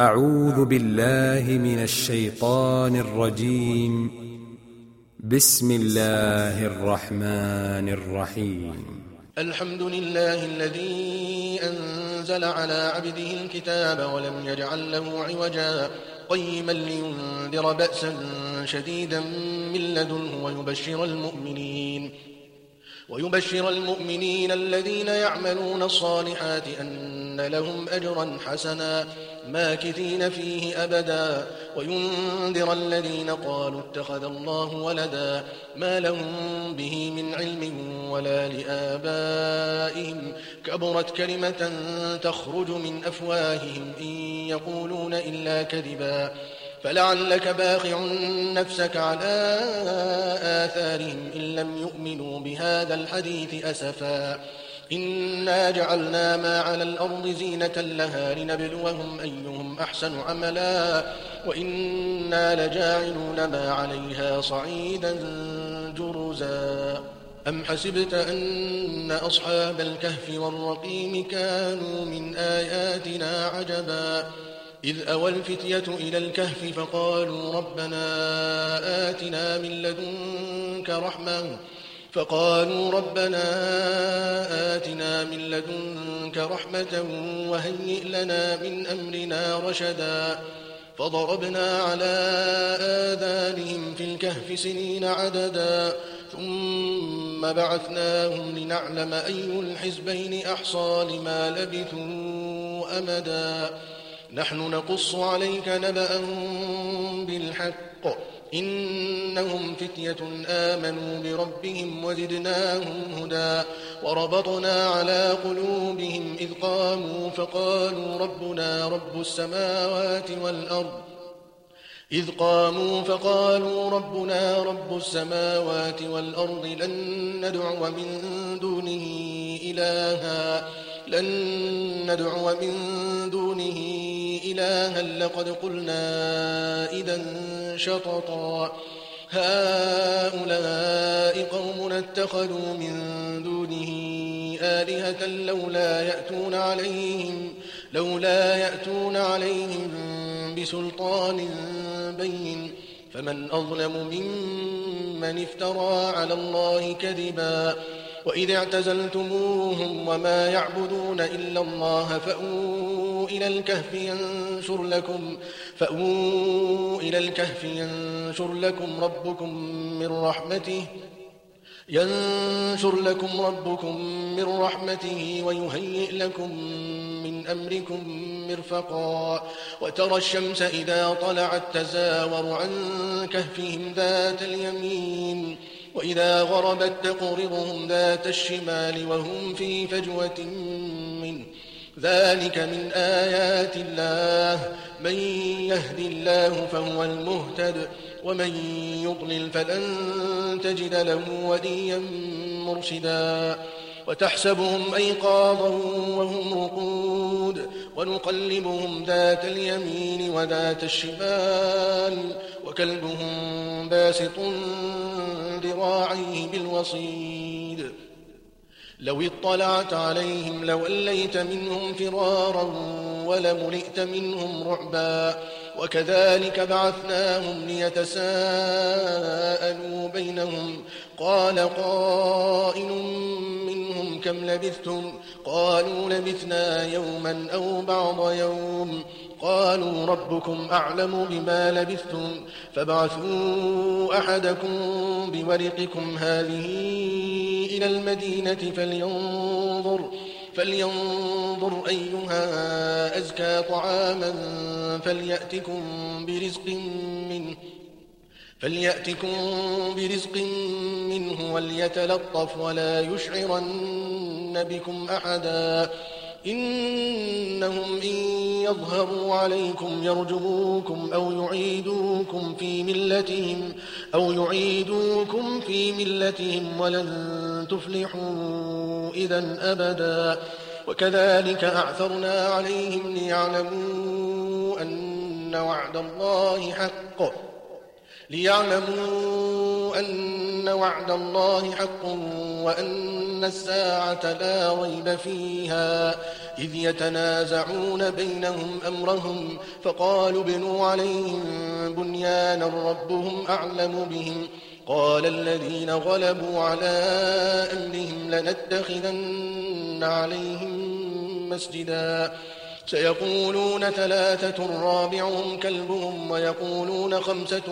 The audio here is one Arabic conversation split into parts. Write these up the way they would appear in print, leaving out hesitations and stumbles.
أعوذ بالله من الشيطان الرجيم. بسم الله الرحمن الرحيم. الحمد لله الذي أنزل على عبده الكتاب ولم يجعل له عوجا قيما لينذر بأسا شديدا من لدنه ويبشر المؤمنين الذين يعملون الصالحات أن لهم أجرا حسنا ماكثين فيه أبدا وينذر الذين قالوا اتخذ الله ولدا ما لهم به من علم ولا لآبائهم كبرت كلمة تخرج من أفواههم إن يقولون إلا كذبا فلعلك باخع نفسك على آثارهم إن لم يؤمنوا بهذا الحديث أسفا إنا جعلنا ما على الأرض زينة لها لنبلوهم أيهم أحسن عملا وإنا لجاعلون ما عليها صعيدا جرزا أم حسبت أن أصحاب الكهف والرقيم كانوا من آياتنا عجبا إذ أوى الفتية إلى الكهف فقالوا ربنا آتنا من لدنك رحمة وهيئ لنا من أمرنا رشدا فضربنا على آذانهم في الكهف سنين عددا ثم بعثناهم لنعلم أي الحزبين أحصى لما لبثوا أمدا نحن نقص عليك نبأهم بالحق إنهم فتية آمنوا بربهم وزدناهم هدى وربطنا على قلوبهم إذ قاموا فقالوا ربنا رب السماوات والأرض لن ندعو من دونه إلها لقد قلنا إذا شططا هؤلاء قوم اتخذوا من دونه آلهة لولا يأتون عليهم بسلطان بين فمن أظلم ممن افترى على الله كذبا وإذ اعتزلتموهم وما يعبدون إلا الله فأووا إلى الكهف ينشر لكم ربكم من رحمته ويهيئ لكم من أمركم مرفقا وترى الشمس إذا طلعت تزاور عن كهفهم ذات اليمين وإذا غربت تقرضهم ذات الشمال وهم في فجوة منه ذلك من آيات الله من يهد الله فهو المهتد ومن يضلل فلن تجد له وليا مرشدا وتحسبهم أيقاظا وهم رقود ونقلبهم ذات اليمين وذات الشمال وكلبهم باسط ذراعيه بالوصيد لو اطلعت عليهم لوليت منهم فرارا ولملئت منهم رعبا وكذلك بعثناهم ليتساءلوا بينهم قال قائل منهم كم لبثتم قالوا لبثنا يوما أو بعض يوم قالوا ربكم أعلم بما لبثتم فابعثوا أحدكم بورقكم هذه إلى المدينة فلينظر أيها أزكى طعاما فليأتكم برزق منه وليتلطف ولا يشعرن بكم أحدا إنهم إن يظهروا عليكم يرجموكم أو يعيدوكم في ملتهم ولن تفلحوا إذا أبدا وكذلك أعثرنا عليهم ليعلموا أن وعد الله حق وأن الساعة لا ريب فيها إذ يتنازعون بينهم أمرهم فقالوا ابنوا عليهم بنيانا ربهم أعلم بهم قال الذين غلبوا على أمرهم لنتخذن عليهم مسجدا سيقولون 3 رابعهم كلبهم ويقولون 5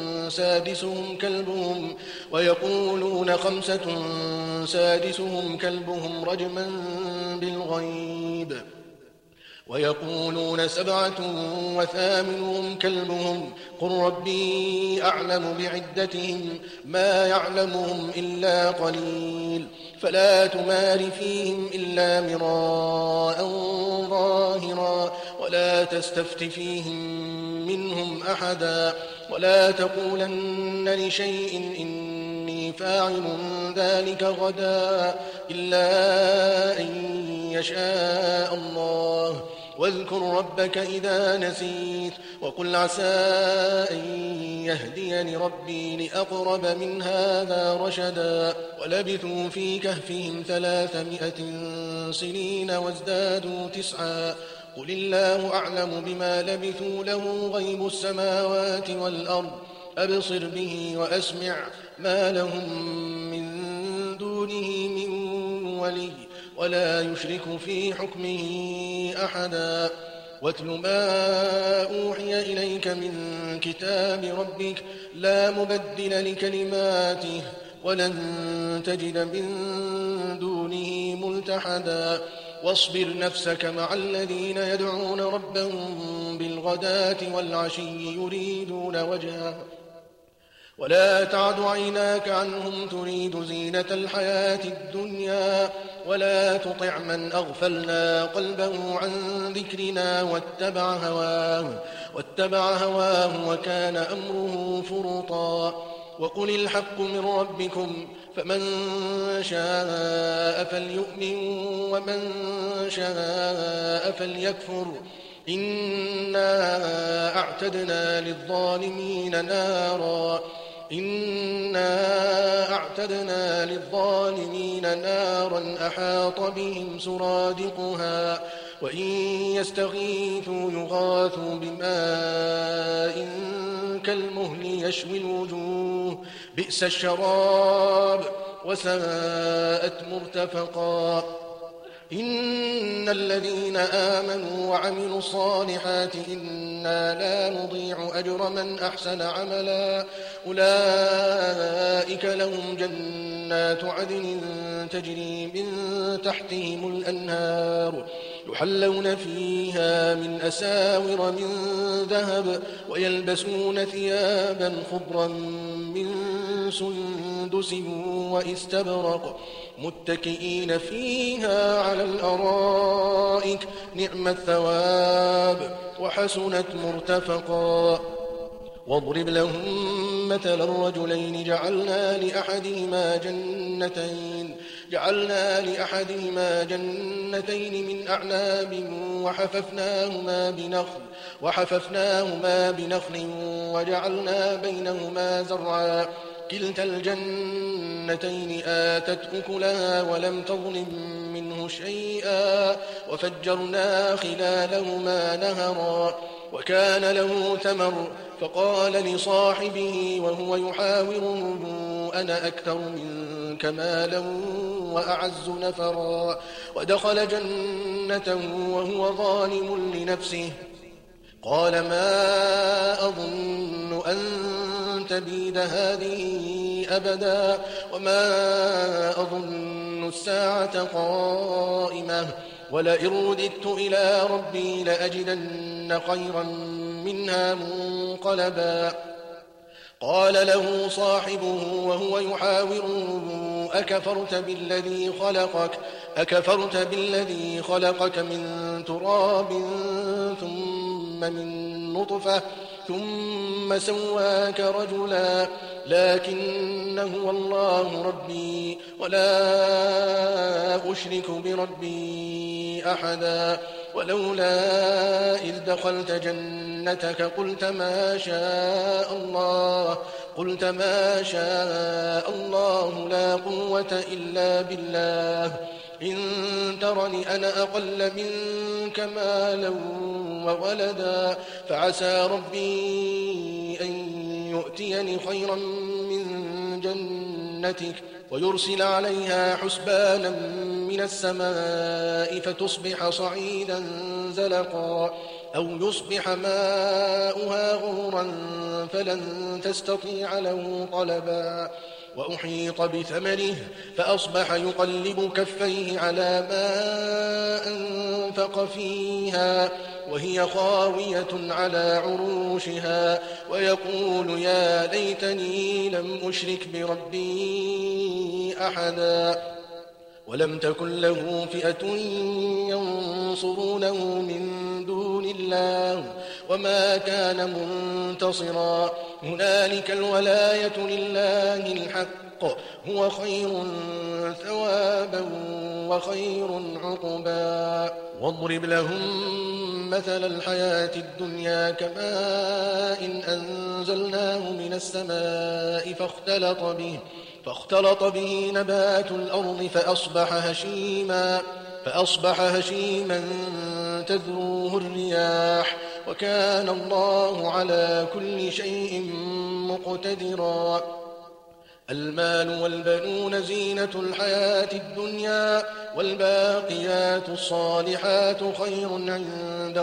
سادسهم كلبهم رجما بالغيب ويقولون 7 وثامنهم كلبهم قل ربي أعلم بعدتهم ما يعلمهم إلا قليل فلا تمار فيهم إلا مراء ظاهرا ولا تستفت فيهم منهم أحدا ولا تقولن لشيء إني فاعل ذلك غدا إلا أن يشاء الله واذكر ربك إذا نسيت وقل عسى أن يهديني ربي لأقرب من هذا رشدا ولبثوا في كهفهم 300 سنين وازدادوا 9 قل الله أعلم بما لبثوا له غيب السماوات والأرض أبصر به وأسمع ما لهم من دونه من ولي ولا يشرك في حكمه أحدا واتل ما أوحي إليك من كتاب ربك لا مبدل لكلماته ولن تجد من دونه ملتحدا واصبر نفسك مع الذين يدعون ربهم بالغداة والعشي يريدون وجهه ولا تعد عيناك عنهم تريد زينة الحياة الدنيا ولا تطع من أغفلنا قلبه عن ذكرنا واتبع هواه وكان أمره فرطا وقل الحق من ربكم فمن شاء فليؤمن ومن شاء فليكفر إنا أعتدنا للظالمين نارا أحاط بهم سرادقها وإن يستغيثوا يغاثوا بماء كالمهل يشوي الوجوه بئس الشراب وساءت مرتفقا إن الذين آمنوا وعملوا الصالحات إنا لا نضيع أجر من أحسن عملا أولئك لهم جنات عدن تجري من تحتهم الأنهار يحلون فيها من أساور من ذهب ويلبسون ثيابا خضرا من سندس واستبرق متكئين فيها على الأرائك نعم الثواب وحسنت مرتفقا واضرب لهم مثل الرجلين جعلنا لأحدهما جنتين من أعناب وحففناهما بنخل وجعلنا بينهما زرعا كلتا الجنتين آتت أكلها ولم تظلم منه شيئا وفجرنا خلالهما نهرا وكان له ثمر فقال لصاحبه وهو يحاوره أنا أكثر منك مالا وأعز نفرا ودخل جنته وهو ظالم لنفسه قال ما أظن أن تبيد هذه أبدا وما أظن الساعة قائمة ولئن رددت إلى ربي لأجدن خيرا منها منقلبا قال له صاحبه وهو يحاوره أكفرت بالذي خلقك من تراب ثم من نطفة ثم سواك رجلا لكن هو الله ربي ولا أشرك بربي أحدا ولولا إذ دخلت جنتك قلت ما شاء الله لا قوة إلا بالله إن ترني أنا أقل منك مالا وولدا فعسى ربي أن يؤتيني خيرا من جنتك ويرسل عليها حسبانا من السماء فتصبح صعيدا زلقا أو يصبح ماؤها غورا فلن تستطيع له طلبا وأحيط بثمره فأصبح يقلب كفيه على ما أنفق فيها وهي خاوية على عروشها ويقول يا ليتني لم أشرك بربي أحدا ولم تكن له فئة ينصرونه من دون الله وما كان منتصرا هنالك الولاية لله الحق هو خير ثوابا وخير عقبا واضرب لهم مثل الحياة الدنيا كماء أنزلناه من السماء فاختلط به نبات الأرض فأصبح هشيما تذروه الرياح وكان الله على كل شيء مقتدرا المال والبنون زينة الحياة الدنيا والباقيات الصالحات خير عند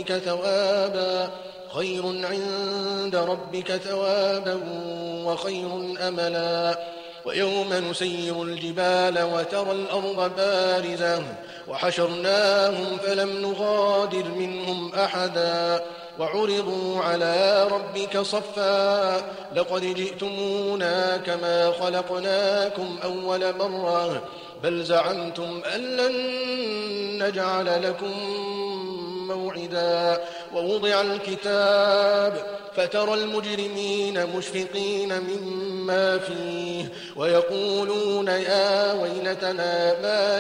ربك ثوابا وخير أملا ويوم نسير الجبال وترى الأرض بارزة وحشرناهم فلم نغادر منهم أحدا وعرضوا على ربك صفا لقد جئتمونا كما خلقناكم أول مرة بل زعمتم أن لن نجعل لكم موعدا ووضع الكتاب فترى المجرمين مشفقين مما فيه ويقولون يا ويلتنا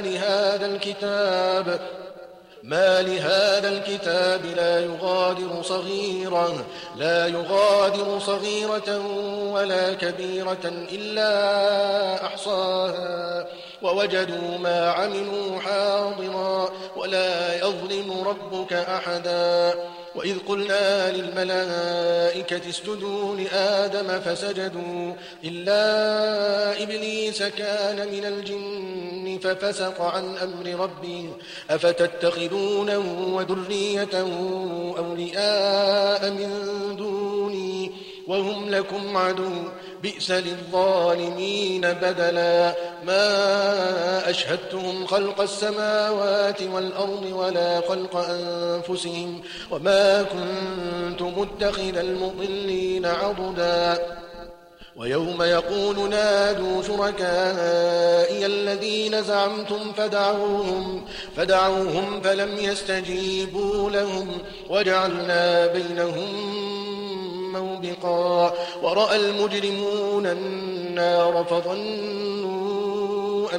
ما لهذا الكتاب لا يغادر صغيرة ولا كبيرة إلا أحصاها ووجدوا ما عملوا حاضرا ولا يظلم ربك أحدا وإذ قلنا للملائكة اسجدوا لآدم فسجدوا إلا إبليس كان من الجن ففسق عن أمر ربه أفتتخذونه وذريته أولياء من دوني وهم لكم عدو بئس للظالمين بدلا ما أشهدتهم خلق السماوات والأرض ولا خلق أنفسهم وما كنت متخذ المضلين عضدا ويوم يقول نادوا شركائي الذين زعمتم فدعوهم فلم يستجيبوا لهم وجعلنا بينهم موبقا ورأى المجرمون النار فظنوا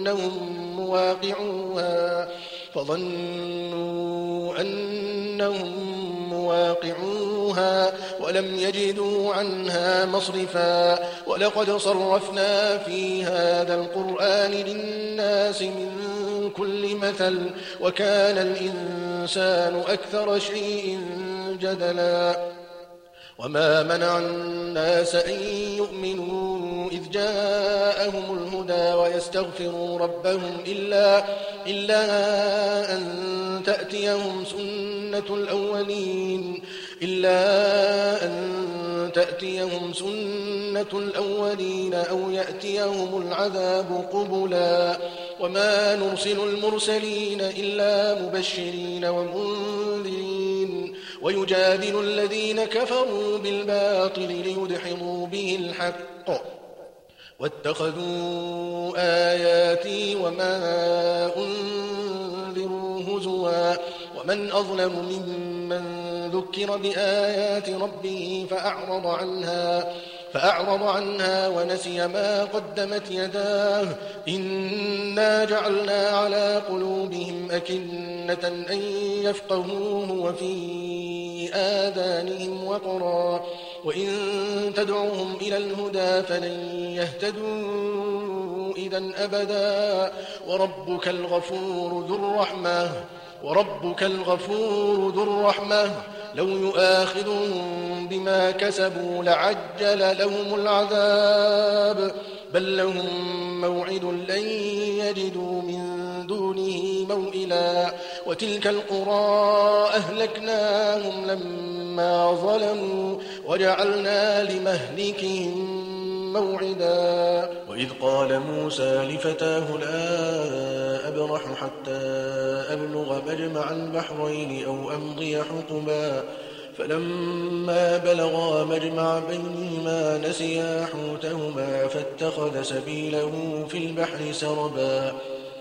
أنهم مواقعوها ولم يجدوا عنها مصرفا ولقد صرفنا في هذا القرآن للناس من كل مثل وكان الإنسان أكثر شيء جدلا وما منع الناس أن يؤمنوا إذ جاءهم الهدى ويستغفروا ربهم إلا أن تأتيهم سنة الأولين أو يأتيهم العذاب قبلا وما نرسل المرسلين إلا مبشرين ومنذرين ويجادل الذين كفروا بالباطل ليدحضوا به الحق واتخذوا آياتي وما أنذروا هزوا ومن أظلم ممن ذكر بآيات ربه فأعرض عنها ونسي ما قدمت يداه إنا جعلنا على قلوبهم أكنة أن يفقهوه وفي آذانهم وقرا وإن تدعوهم إلى الهدى فلن يهتدوا إذا أبدا وربك الغفور ذو الرحمة لو يؤاخذهم بما كسبوا لعجل لهم العذاب بل لهم موعد لن يجدوا من دونه موئلا وتلك القرى أهلكناهم لما ظلموا وجعلنا لمهلكهم موعدا وإذ قال موسى لفتاه لا أبرح حتى أبلغ مجمع البحرين أو أمضي حقبا فلما بلغا مجمع بينهما نسيا حوتهما فاتخذ سبيله في البحر سربا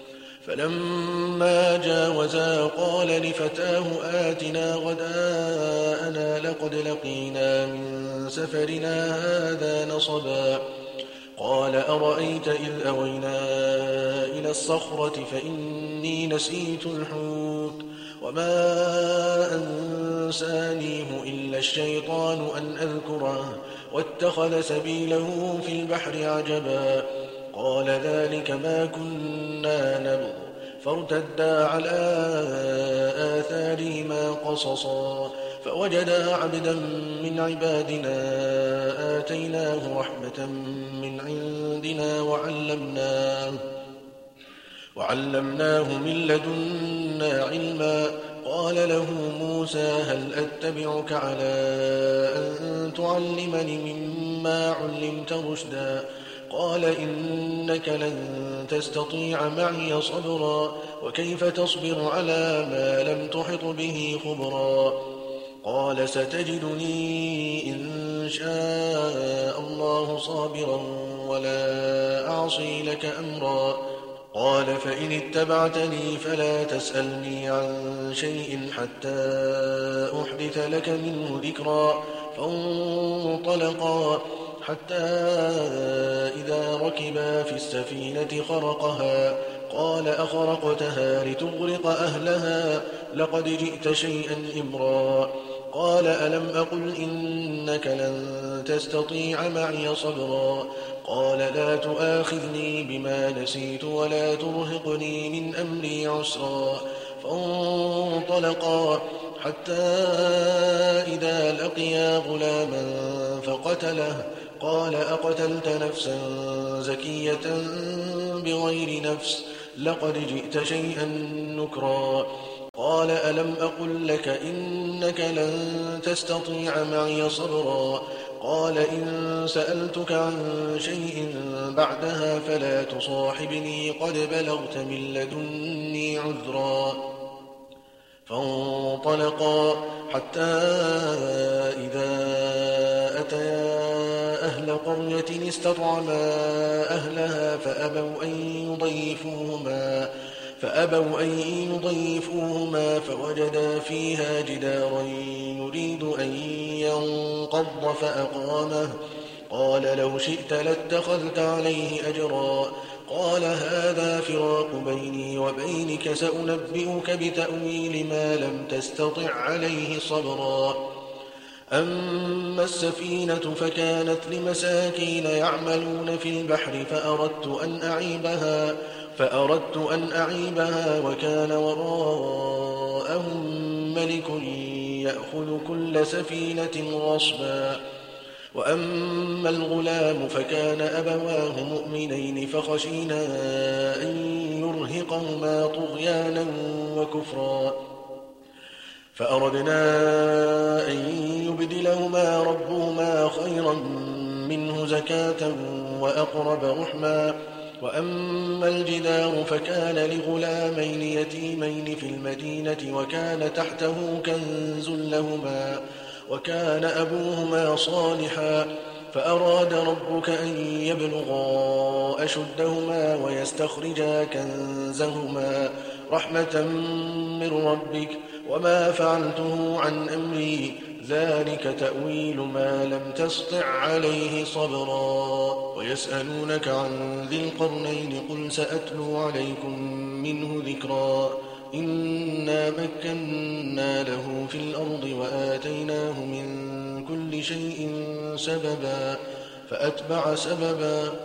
فلما جاوزا قال لفتاه آتنا غداءنا لقد لقينا من سفرنا هذا نصبا قال أرأيت إذ أوينا إلى الصخرة فإني نسيت الحوت وما أنسانيه إلا الشيطان أن أذكره واتخذ سبيله في البحر عجبا قال ذلك ما كنا نبغ فارتدا على آثارهما قصصا فوجدا عبدا من عبادنا آتيناه رحمة من عندنا وعلمناه من لدنا علما قال له موسى هل أتبعك على أن تعلمني مما علمت رشدا قال إنك لن تستطيع معي صبرا وكيف تصبر على ما لم تحط به خبرا قال ستجدني إن شاء الله صابرا ولا أعصي لك أمرا قال فإن اتبعتني فلا تسألني عن شيء حتى أحدث لك منه ذكرا فانطلقا حتى إذا ركبا في السفينة خرقها قال أخرقتها لتغرق أهلها لقد جئت شيئا إمرا قال ألم أقل إنك لن تستطيع معي صبرا قال لا تؤاخذني بما نسيت ولا ترهقني من أمري عسرا فانطلقا حتى إذا لقيا غلاما فقتله قال أقتلت نفسا زكية بغير نفس لقد جئت شيئا نكرا قال ألم أقل لك إنك لن تستطيع معي صبرا قال إن سألتك عن شيء بعدها فلا تصاحبني قد بلغت من لدني عذرا فانطلقا حتى إذا أتيا أهل قرية استطعما أهلها فأبوا أن يضيفوهما فوجدا فيها جدارا يريد أن ينقض فأقامه قال لو شئت لاتخذت عليه أجرا قال هذا فراق بيني وبينك سأنبئك بتأويل ما لم تستطع عليه صبرا أما السفينة فكانت لمساكين يعملون في البحر فأردت أن أعيبها وكان وراءهم ملك يأخذ كل سفينة غصبا وأما الغلام فكان أبواه مؤمنين فخشينا أن يرهقهما طغيانا وكفرا فأردنا أن يبدلهما ربهما خيرا منه زكاة وأقرب رحما وأما الجدار فكان لغلامين يتيمين في المدينة وكان تحته كنز لهما وكان أبوهما صالحا فأراد ربك أن يبلغا أشدهما ويستخرجا كنزهما رحمة من ربك وما فعلته عن أمري ذلك تأويل ما لم تسطع عليه صبرا ويسألونك عن ذي القرنين قل سأتلو عليكم منه ذكرا إنا مكنا له في الأرض وآتيناه من كل شيء سببا فأتبع سببا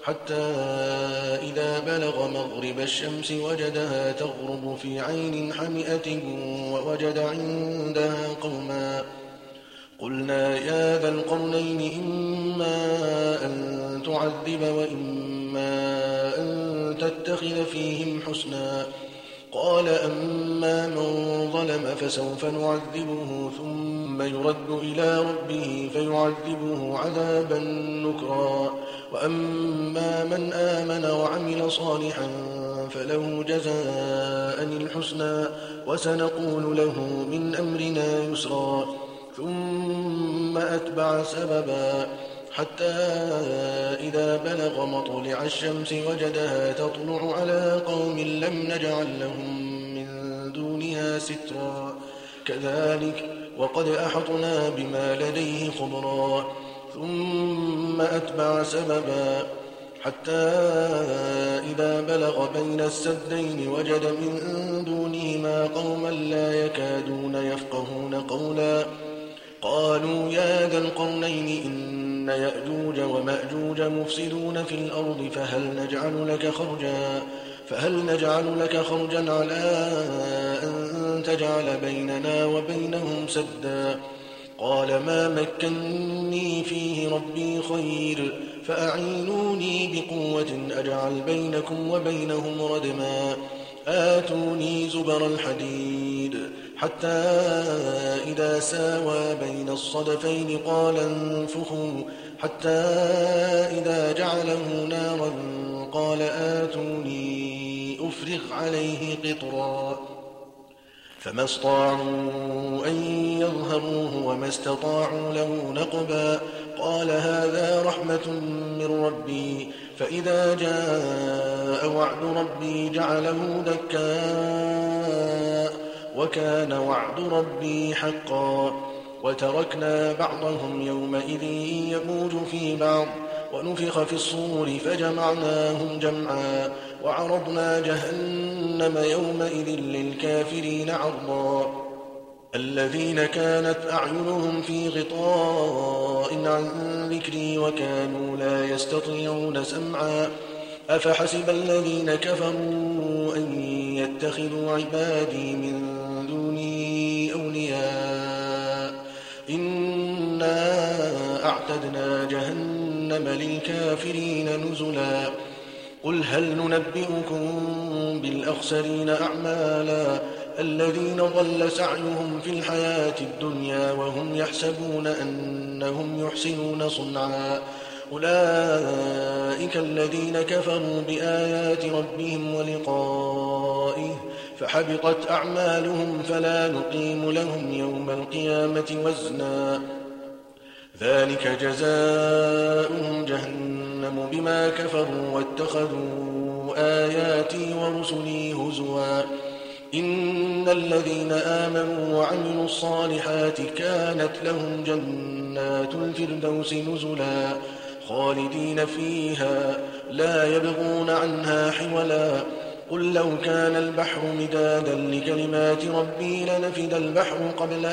حتى إذا بلغ مغرب الشمس وجدها تغرب في عين حمئة ووجد عندها قوما. قلنا يا ذا القرنين إما أن تعذب وإما أن تتخذ فيهم حسنا. قال أما من ظلم فسوف نعذبه ثم يرد إلى ربه فيعذبه عذابا نكرا. وأما من آمن وعمل صالحا فله جزاء الحسنى وسنقول له من أمرنا يسرا. ثم أتبع سببا حتى إذا بلغ مطلع الشمس وجدها تطلع على قوم لم نجعل لهم من دونها سترا. كذلك وقد أحطنا بما لديه خبرا. ثم أتبع سببا حتى إذا بلغ بين السدين وجد من دونهما قوما لا يكادون يفقهون قولا. قالوا يا ذا القرنين إن يأجوج ومأجوج مفسدون في الأرض فهل نجعل لك خرجا على أن تجعل بيننا وبينهم سدا. قال ما مكنني فيه ربي خير فأعينوني بقوة أجعل بينكم وبينهم ردما. آتوني زبر الحديد حتى إذا ساوى بين الصدفين قال انفخوا حتى إذا جعله نارا قال آتوني أفرغ عليه قطرا. فما استطاعوا أن يظهروه وما استطاعوا له نقبا. قال هذا رحمة من ربي فإذا جاء وعد ربي جعله دكا وكان وعد ربي حقا. وتركنا بعضهم يومئذ يموج في بعض ونفخ في الصور فجمعناهم جمعا وعرضنا جهنم يومئذ للكافرين عرضا. الذين كانت أعينهم في غطاء عن ذكري وكانوا لا يستطيعون سمعا. أفحسب الذين كفروا أن يتخذوا عبادي من دوني أولياء إنا أعتدنا جهنم للكافرين نزلا. قل هل ننبئكم بالأخسرين أعمالا الذين ضل سعيهم في الحياة الدنيا وهم يحسبون أنهم يحسنون صنعا. أولئك الذين كفروا بآيات ربهم ولقائه فحبطت أعمالهم فلا نقيم لهم يوم القيامة وزنا. ذلك جزاؤهم جهنم بما كفروا واتخذوا آياتي ورسلي هزوا. إن الذين آمنوا وعملوا الصالحات كانت لهم جنات الفردوس نزلا خالدين فيها لا يبغون عنها حولا. قل لو كان البحر مدادا لكلمات ربي لنفد البحر قبل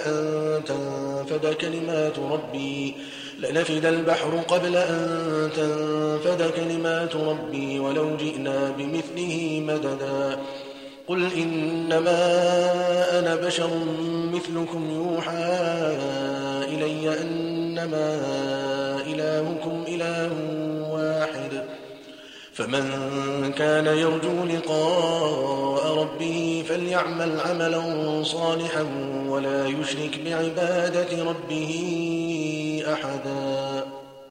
أن تنفد كلمات ربي ولو جئنا بمثله مددا. قل إنما أنا بشر مثلكم يوحى إلي أنما إلهكم إله واحد. فمن كان يرجو لقاء ربه فليعمل عملا صالحا ولا يشرك بعبادة ربه أحدا.